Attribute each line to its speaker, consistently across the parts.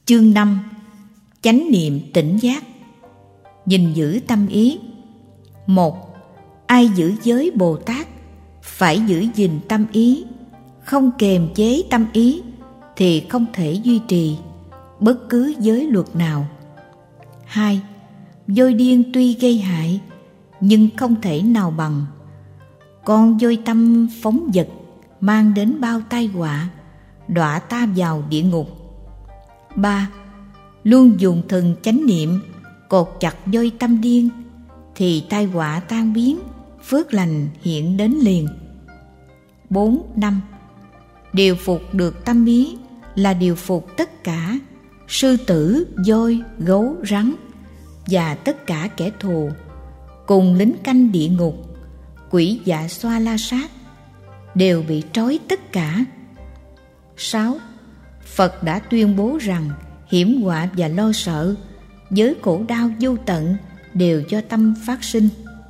Speaker 1: Chương 5. Chánh niệm tỉnh giác. Gìn giữ tâm ý. 1. Ai giữ giới Bồ Tát phải giữ gìn tâm ý. Không kềm chế tâm ý thì không thể duy trì bất cứ giới luật nào. 2. Voi điên tuy gây hại nhưng không thể nào bằng con voi tâm phóng dật, mang đến bao tai họa, đọa ta vào địa ngục. 3. Luôn dùng thần chánh niệm cột chặt voi tâm điên thì tai họa tan biến, phước lành hiện đến liền. 4. 5. Điều phục được tâm ý là điều phục tất cả sư tử, voi, gấu, rắn và tất cả kẻ thù, cùng lính canh địa ngục, quỷ dạ xoa la sát đều bị trói tất cả. 6. Phật đã tuyên bố rằng hiểm họa và lo sợ với khổ đau vô tận đều do tâm phát sinh.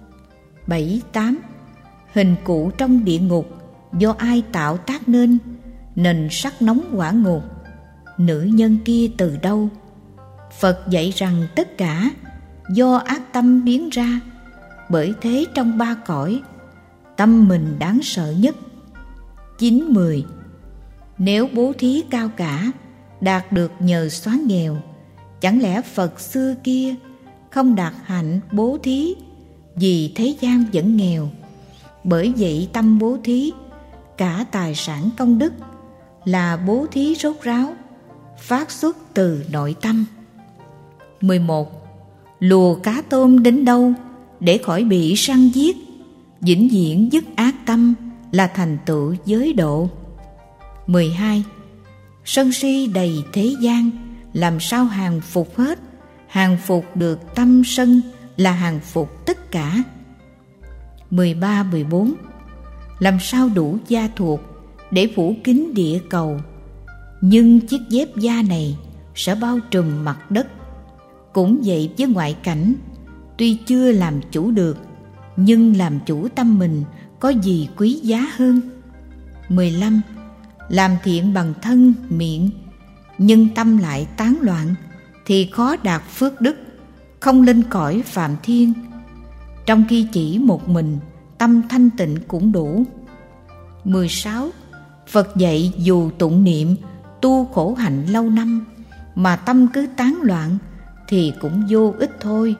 Speaker 1: 7. 8. Hình cụ trong địa ngục do ai tạo tác nên sắc nóng hỏa ngục, nữ nhân kia từ đâu? Phật dạy rằng tất cả do ác tâm biến ra, bởi thế trong ba cõi tâm mình đáng sợ nhất. 9. 10. Nếu bố thí cao cả đạt được nhờ xóa nghèo, chẳng lẽ Phật xưa kia không đạt hạnh bố thí vì thế gian vẫn nghèo? Bởi vậy tâm bố thí cả tài sản công đức là bố thí rốt ráo, phát xuất từ nội tâm. 11. Lùa cá tôm đến đâu để khỏi bị săn giết, vĩnh viễn dứt ác tâm là thành tựu giới độ. 12. Sân si đầy thế gian, làm sao hàng phục hết? Hàng phục được tâm sân là hàng phục tất cả. 13, 14. Làm sao đủ da thuộc để phủ kín địa cầu, nhưng chiếc dép da này sẽ bao trùm mặt đất. Cũng vậy với ngoại cảnh, tuy chưa làm chủ được, nhưng làm chủ tâm mình có gì quý giá hơn? 15. Làm thiện bằng thân, miệng, nhưng tâm lại tán loạn thì khó đạt phước đức, không lên cõi phạm thiên, trong khi chỉ một mình tâm thanh tịnh cũng đủ. 16. Phật dạy dù tụng niệm, tu khổ hạnh lâu năm mà tâm cứ tán loạn thì cũng vô ích thôi.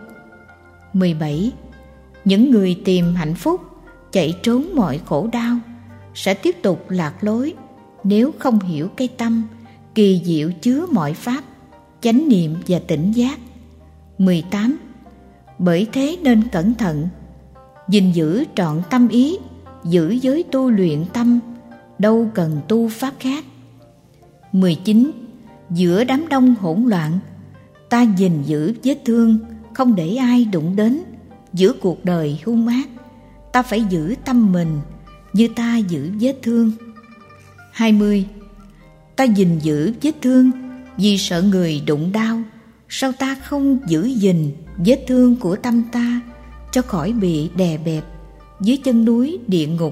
Speaker 1: 17. Những người tìm hạnh phúc, chạy trốn mọi khổ đau sẽ tiếp tục lạc lối nếu không hiểu cái tâm kỳ diệu chứa mọi pháp, chánh niệm và tỉnh giác. 18. Bởi thế nên cẩn thận, gìn giữ trọn tâm ý, giữ giới tu luyện tâm, đâu cần tu pháp khác. 19. Giữa đám đông hỗn loạn, ta gìn giữ vết thương, không để ai đụng đến. Giữa cuộc đời hung ác, ta phải giữ tâm mình như ta giữ vết thương. 20. Ta gìn giữ vết thương vì sợ người đụng đau, sao ta không giữ gìn vết thương của tâm ta cho khỏi bị đè bẹp dưới chân núi địa ngục.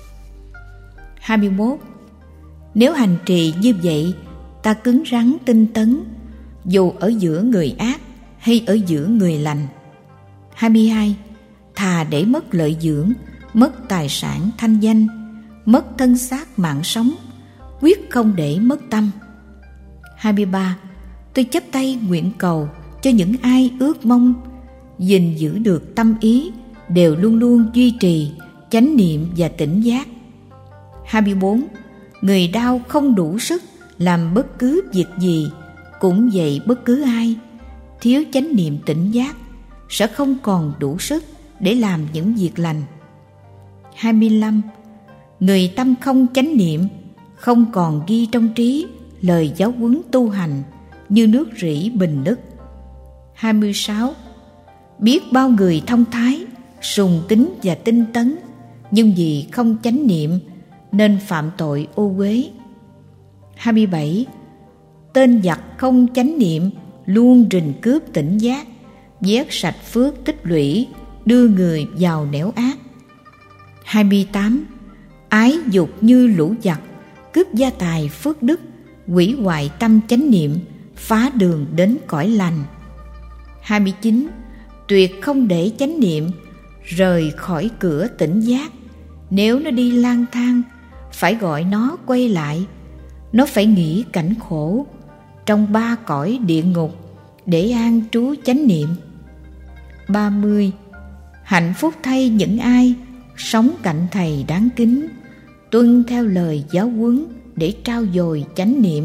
Speaker 1: 21. Nếu hành trì như vậy, ta cứng rắn tinh tấn, dù ở giữa người ác hay ở giữa người lành. 22. Thà để mất lợi dưỡng, mất tài sản thanh danh, mất thân xác mạng sống, quyết không để mất tâm. 23. Tôi chắp tay nguyện cầu cho những ai ước mong gìn giữ được tâm ý đều luôn luôn duy trì chánh niệm và tỉnh giác. 24. Người đau không đủ sức làm bất cứ việc gì, cũng vậy bất cứ ai thiếu chánh niệm tỉnh giác sẽ không còn đủ sức để làm những việc lành. 25. Người tâm không chánh niệm, không còn ghi trong trí lời giáo huấn tu hành, như nước rỉ bình đất. 26. Biết bao người thông thái, sùng tín và tinh tấn, nhưng vì không chánh niệm nên phạm tội ô uế. 27. Tên giặc không chánh niệm luôn rình cướp tỉnh giác, vét sạch phước tích lũy, đưa người vào nẻo ác. 28. Ái dục như lũ giặc, cướp gia tài phước đức, hủy hoại tâm chánh niệm, phá đường đến cõi lành. 29. Tuyệt không để chánh niệm rời khỏi cửa tỉnh giác. Nếu nó đi lang thang, phải gọi nó quay lại. Nó phải nghĩ cảnh khổ trong 3 cõi địa ngục để an trú chánh niệm. 30. Hạnh phúc thay những ai sống cạnh thầy đáng kính, tuân theo lời giáo huấn để trau dồi chánh niệm.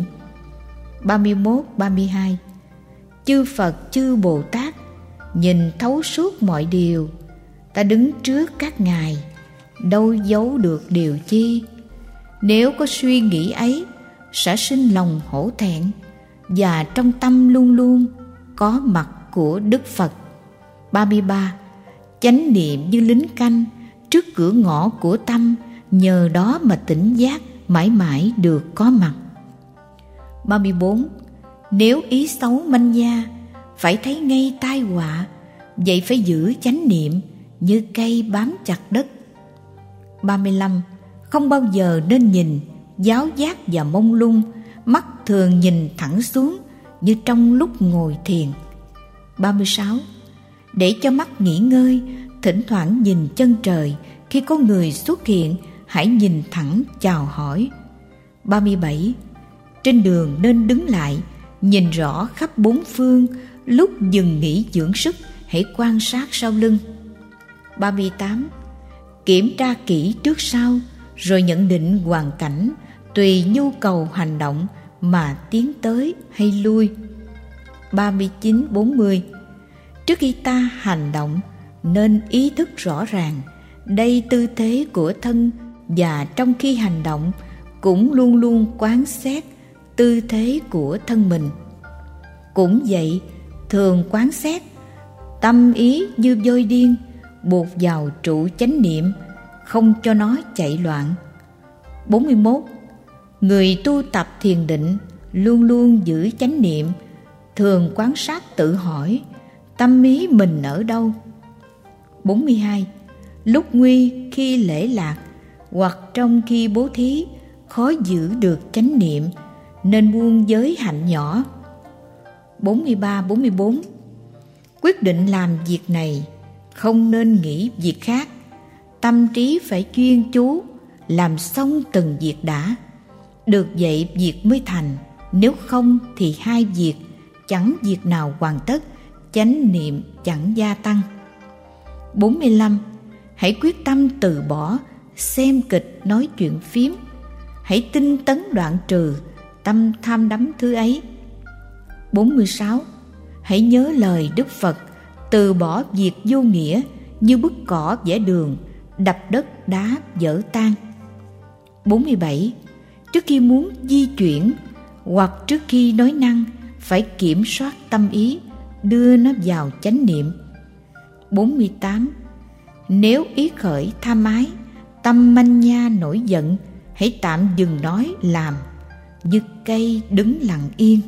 Speaker 1: 31, 32. Chư Phật, chư Bồ Tát nhìn thấu suốt mọi điều. Ta đứng trước các ngài, đâu giấu được điều chi. Nếu có suy nghĩ ấy, sẽ sinh lòng hổ thẹn, và trong tâm luôn luôn có mặt của Đức Phật. 33. Chánh niệm như lính canh trước cửa ngõ của tâm, nhờ đó mà tỉnh giác mãi mãi được có mặt. 34. Nếu ý xấu manh nha, phải thấy ngay tai họa, vậy phải giữ chánh niệm như cây bám chặt đất. 35. Không bao giờ nên nhìn giáo giác và mông lung, mắt thường nhìn thẳng xuống như trong lúc ngồi thiền. 36. Để cho mắt nghỉ ngơi, thỉnh thoảng nhìn chân trời, khi có người xuất hiện, hãy nhìn thẳng chào hỏi. 37. Trên đường nên đứng lại, nhìn rõ khắp bốn phương, lúc dừng nghỉ dưỡng sức, hãy quan sát sau lưng. 38. Kiểm tra kỹ trước sau, rồi nhận định hoàn cảnh, tùy nhu cầu hành động mà tiến tới hay lui. 39, 40. Trước khi ta hành động, nên ý thức rõ ràng đây tư thế của thân, và trong khi hành động cũng luôn luôn quán xét tư thế của thân mình. Cũng vậy, thường quán xét tâm ý như voi điên, buộc vào trụ chánh niệm, không cho nó chạy loạn. 41. Người tu tập thiền định luôn luôn giữ chánh niệm, thường quan sát tự hỏi tâm ý mình ở đâu. 42. Lúc nguy, khi lễ lạc, hoặc trong khi bố thí, khó giữ được chánh niệm, nên buông giới hạnh nhỏ. 43, 44. Quyết định làm việc này, không nên nghĩ việc khác. Tâm trí phải chuyên chú, làm xong từng việc đã. Được vậy việc mới thành, nếu không thì hai việc, chẳng việc nào hoàn tất, chánh niệm chẳng gia tăng. 45. Hãy quyết tâm từ bỏ xem kịch nói chuyện phiếm. Hãy tinh tấn đoạn trừ tâm tham đắm thứ ấy. 46. Hãy nhớ lời Đức Phật, từ bỏ việc vô nghĩa như bứt cỏ vẽ đường, đập đất đá vỡ tan. 47. Trước khi muốn di chuyển hoặc trước khi nói năng, phải kiểm soát tâm ý, đưa nó vào chánh niệm. 48. Nếu ý khởi tham ái, tâm manh nha nổi giận, hãy tạm dừng nói làm, như cây đứng lặng yên.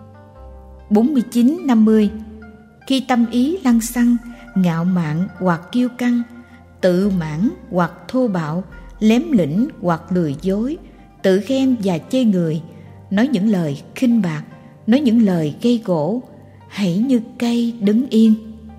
Speaker 1: 49, 50. Khi tâm ý lăng xăng, ngạo mạn hoặc kiêu căng, tự mãn hoặc thô bạo, lém lĩnh hoặc lừa dối, tự khen và chê người, nói những lời khinh bạc, nói những lời gây gổ, hãy như cây đứng yên.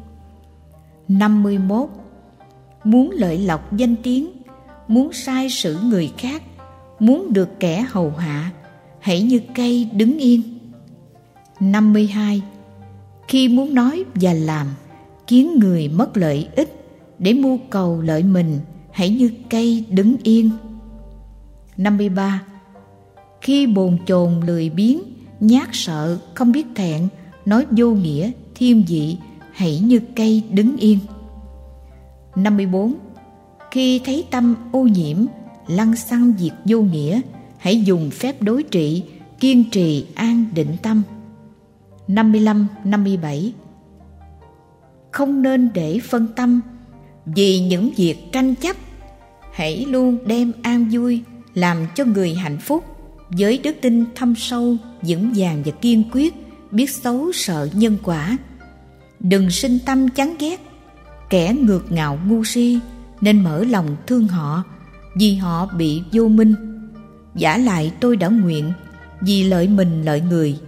Speaker 1: 51. Muốn lợi lộc danh tiếng, muốn sai sử người khác, muốn được kẻ hầu hạ, hãy như cây đứng yên. 52. Khi muốn nói và làm, khiến người mất lợi ích để mưu cầu lợi mình, hãy như cây đứng yên. 53. Khi bồn chồn lười biếng, nhát sợ, không biết thẹn, nói vô nghĩa, thiên vị, hãy như cây đứng yên. 54. Khi thấy tâm ô nhiễm, lăng xăng việc vô nghĩa, hãy dùng phép đối trị, kiên trì an định tâm. 55, 57. Không nên để phân tâm vì những việc tranh chấp, hãy luôn đem an vui làm cho người hạnh phúc, với đức tin thâm sâu, vững vàng và kiên quyết, biết xấu sợ nhân quả. Đừng sinh tâm chán ghét kẻ ngược ngạo ngu si, nên mở lòng thương họ vì họ bị vô minh. Vả lại tôi đã nguyện vì lợi mình lợi người,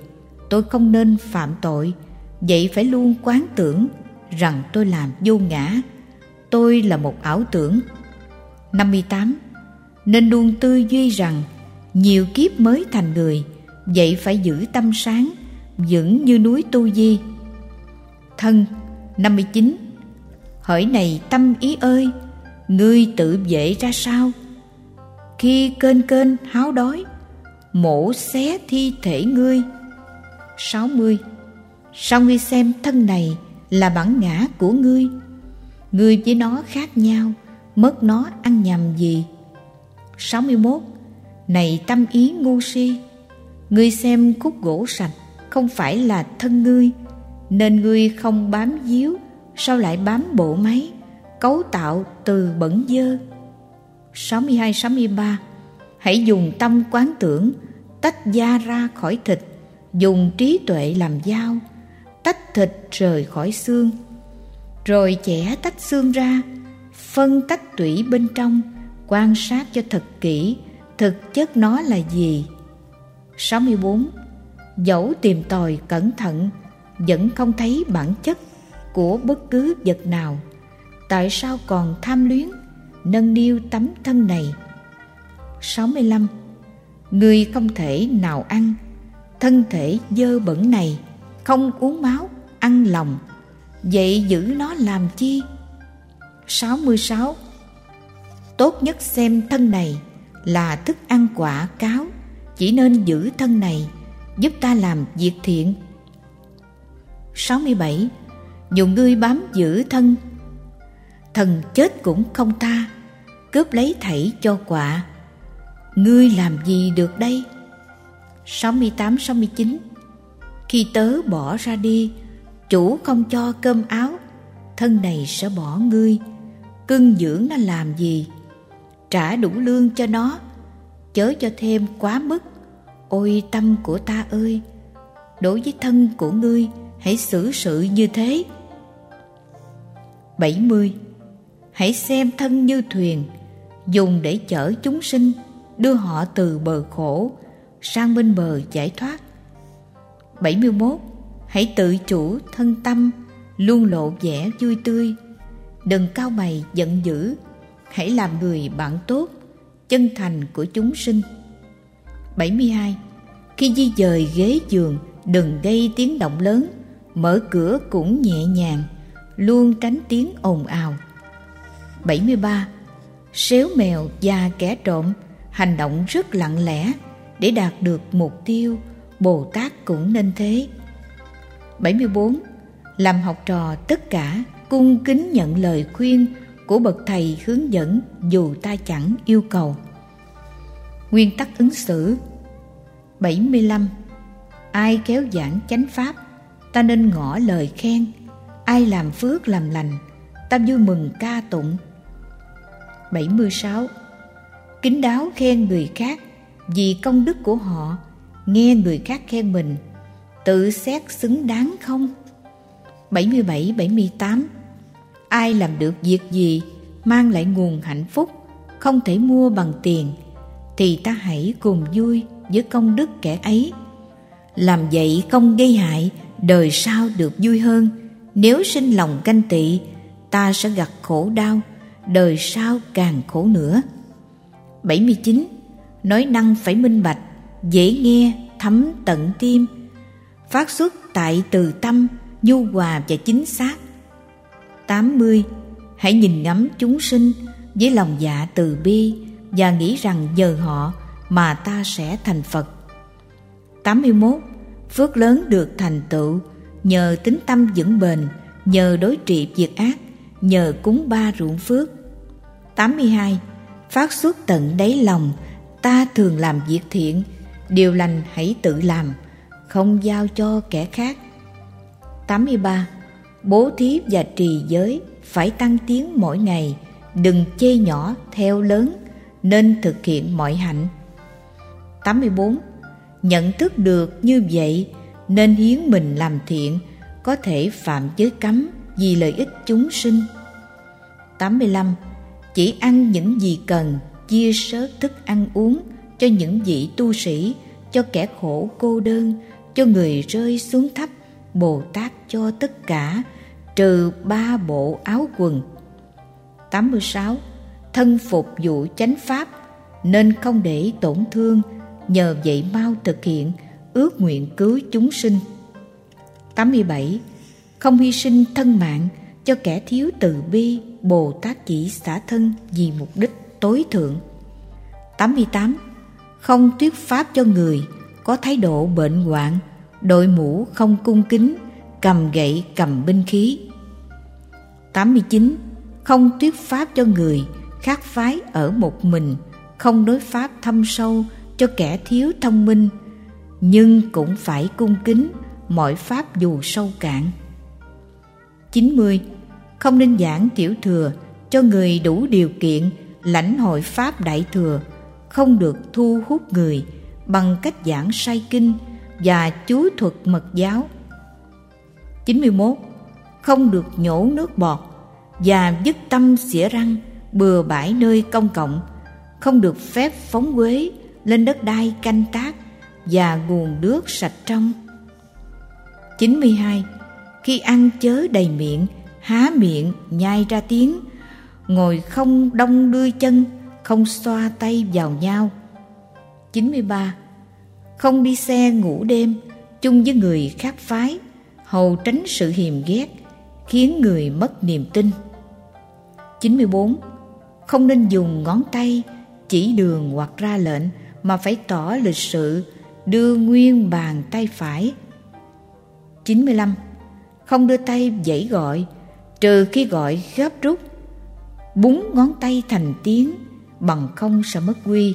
Speaker 1: tôi không nên phạm tội, vậy phải luôn quán tưởng rằng tôi làm vô ngã, tôi là một ảo tưởng. 58. Nên luôn tư duy rằng nhiều kiếp mới thành người, vậy phải giữ tâm sáng, vững như núi Tu Di. Thân. 59. Hỡi này tâm ý ơi, ngươi tự vệ ra sao? Khi kênh háo đói, mổ xé thi thể ngươi. 60. Sao ngươi xem thân này là bản ngã của ngươi? Ngươi với nó khác nhau, mất nó ăn nhầm gì? 61. Này tâm ý ngu si, ngươi xem khúc gỗ sạch không phải là thân ngươi, nên ngươi không bám víu, sao lại bám bộ máy cấu tạo từ bẩn dơ? 62, 63. Hãy dùng tâm quán tưởng, tách da ra khỏi thịt, dùng trí tuệ làm dao, tách thịt rời khỏi xương, rồi chẻ tách xương ra, phân tách tủy bên trong, quan sát cho thật kỹ thực chất nó là gì. 64. Dẫu tìm tòi cẩn thận, vẫn không thấy bản chất của bất cứ vật nào, tại sao còn tham luyến nâng niu tấm thân này? 65. Ngươi không thể nào ăn thân thể dơ bẩn này, không uống máu, ăn lòng, vậy giữ nó làm chi? 66. Tốt nhất xem thân này là thức ăn quả cáo, chỉ nên giữ thân này, giúp ta làm việc thiện. 67. Dù ngươi bám giữ thân, thần chết cũng không tha, cướp lấy thảy cho quạ, ngươi làm gì được đây? 68, 69. Khi tớ bỏ ra đi, chủ không cho cơm áo, thân này sẽ bỏ ngươi, cưng dưỡng nó làm gì? Trả đủ lương cho nó, chớ cho thêm quá mức. Ôi tâm của ta ơi, đối với thân của ngươi hãy xử sự như thế. 70. Hãy xem thân như thuyền, dùng để chở chúng sinh, đưa họ từ bờ khổ sang bên bờ giải thoát. 71. Hãy tự chủ thân tâm, luôn lộ vẻ vui tươi, đừng cau mày giận dữ, hãy làm người bạn tốt, chân thành của chúng sinh. 72. Khi di dời ghế giường, đừng gây tiếng động lớn, mở cửa cũng nhẹ nhàng, luôn tránh tiếng ồn ào. 73. Sếu mèo và kẻ trộm hành động rất lặng lẽ để đạt được mục tiêu, Bồ Tát cũng nên thế. 74. Làm học trò tất cả cung kính nhận lời khuyên của bậc thầy hướng dẫn dù ta chẳng yêu cầu. Nguyên tắc ứng xử. 75. Ai kéo giảng chánh pháp, ta nên ngỏ lời khen, ai làm phước làm lành, ta vui mừng ca tụng. 76. Kín đáo khen người khác vì công đức của họ, nghe người khác khen mình, tự xét xứng đáng không? 77, 78. Ai làm được việc gì mang lại nguồn hạnh phúc không thể mua bằng tiền, thì ta hãy cùng vui với công đức kẻ ấy. Làm vậy không gây hại, đời sau được vui hơn. Nếu sinh lòng ganh tị, ta sẽ gặp khổ đau, đời sau càng khổ nữa. 79. Nói năng phải minh bạch, dễ nghe, thấm tận tim, phát xuất tại từ tâm, nhu hòa và chính xác. 80. Hãy nhìn ngắm chúng sinh với lòng dạ từ bi và nghĩ rằng nhờ họ mà ta sẽ thành Phật. 81. Phước lớn được thành tựu nhờ tín tâm vững bền, nhờ đối trị việc ác, nhờ cúng ba ruộng phước. 82. Phát xuất tận đáy lòng, ta thường làm việc thiện, điều lành hãy tự làm, không giao cho kẻ khác. 83. Bố thí và trì giới phải tăng tiến mỗi ngày, đừng chê nhỏ theo lớn, nên thực hiện mọi hạnh. 84. Nhận thức được như vậy nên hiến mình làm thiện, có thể phạm giới cấm vì lợi ích chúng sinh. 85. Chỉ ăn những gì cần, chia sớt thức ăn uống cho những vị tu sĩ, cho kẻ khổ cô đơn, cho người rơi xuống thấp, Bồ Tát cho tất cả, trừ 3 bộ áo quần. 86. Thân phục vụ chánh pháp, nên không để tổn thương, nhờ vậy mau thực hiện ước nguyện cứu chúng sinh. 87. Không hy sinh thân mạng cho kẻ thiếu từ bi, Bồ Tát chỉ xả thân vì mục đích tối thượng. 88. Không thuyết pháp cho người có thái độ bệnh hoạn, đội mũ không cung kính, cầm gậy cầm binh khí. 89. Không thuyết pháp cho người khác phái ở một mình, không đối pháp thâm sâu cho kẻ thiếu thông minh, nhưng cũng phải cung kính mọi pháp dù sâu cạn. 90. Không nên giảng tiểu thừa cho người đủ điều kiện lãnh hội pháp đại thừa, không được thu hút người bằng cách giảng sai kinh và chú thuật mật giáo. 91. Không được nhổ nước bọt và dứt tâm xỉa răng bừa bãi nơi công cộng, không được phép phóng uế lên đất đai canh tác và nguồn nước sạch trong. 92. Khi ăn chớ đầy miệng, há miệng nhai ra tiếng, ngồi không đong đưa chân, không xoa tay vào nhau. 93. Không đi xe ngủ đêm chung với người khác phái, hầu tránh sự hiềm ghét, khiến người mất niềm tin. 94. Không nên dùng ngón tay chỉ đường hoặc ra lệnh, mà phải tỏ lịch sự, đưa nguyên bàn tay phải. 95. Không đưa tay vẫy gọi, trừ khi gọi gấp rút, búng ngón tay thành tiếng, bằng không sẽ mất quy.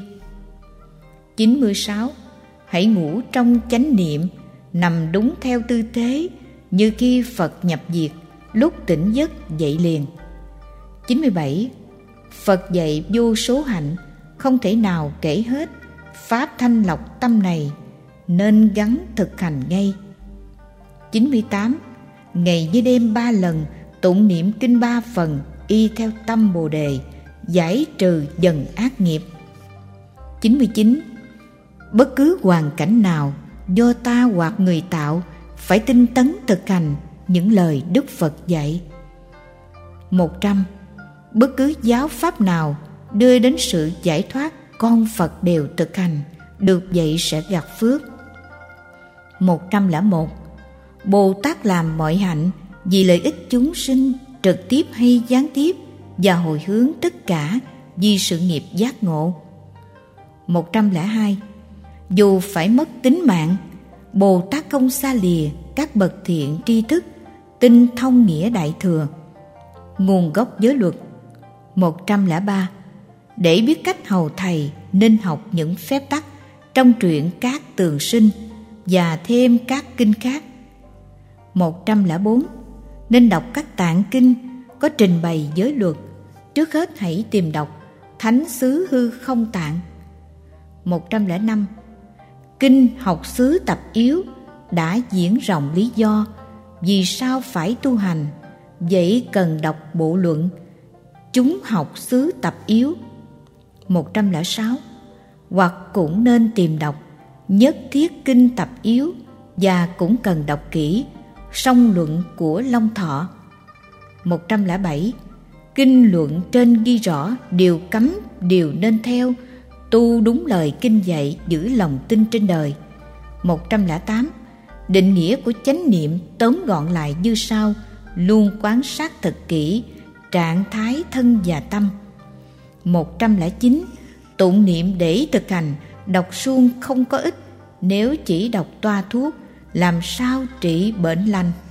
Speaker 1: 96. Hãy ngủ trong chánh niệm, nằm đúng theo tư thế, như khi Phật nhập diệt, lúc tỉnh giấc dậy liền. 97. Phật dạy vô số hạnh, không thể nào kể hết, pháp thanh lọc tâm này, nên gắn thực hành ngay. 98. Ngày với đêm 3 lần tụng niệm kinh 3 phần, y theo tâm Bồ Đề, giải trừ dần ác nghiệp. 99. Bất cứ hoàn cảnh nào do ta hoặc người tạo, phải tinh tấn thực hành những lời Đức Phật dạy. 100. Bất cứ giáo pháp nào đưa đến sự giải thoát, con Phật đều thực hành, được vậy sẽ gặt phước. 101. Bồ Tát làm mọi hạnh vì lợi ích chúng sinh, trực tiếp hay gián tiếp, và hồi hướng tất cả vì sự nghiệp giác ngộ. 102. Dù phải mất tính mạng, Bồ Tát không xa lìa các bậc thiện tri thức, tinh thông nghĩa đại thừa. Nguồn gốc giới luật. 103. Để biết cách hầu thầy, nên học những phép tắc trong truyện Các Tường Sinh và thêm các kinh khác. 104. Nên đọc các tạng kinh có trình bày giới luật. Trước hết hãy tìm đọc Thánh xứ Hư Không Tạng. 105. Kinh học xứ Tập Yếu đã diễn rộng lý do vì sao phải tu hành, vậy cần đọc bộ luận Chúng học xứ Tập Yếu. 106. Hoặc cũng nên tìm đọc Nhất Thiết Kinh Tập Yếu, và cũng cần đọc kỹ Song Luận của Long Thọ. 107. Kinh luận trên ghi rõ điều cấm, điều nên theo, tu đúng lời kinh dạy, giữ lòng tin trên đời. 108. Định nghĩa của chánh niệm tóm gọn lại như sau: luôn quan sát thật kỹ trạng thái thân và tâm. 109. Tụng niệm để thực hành, đọc suông không có ích, nếu chỉ đọc toa thuốc, làm sao trị bệnh lành.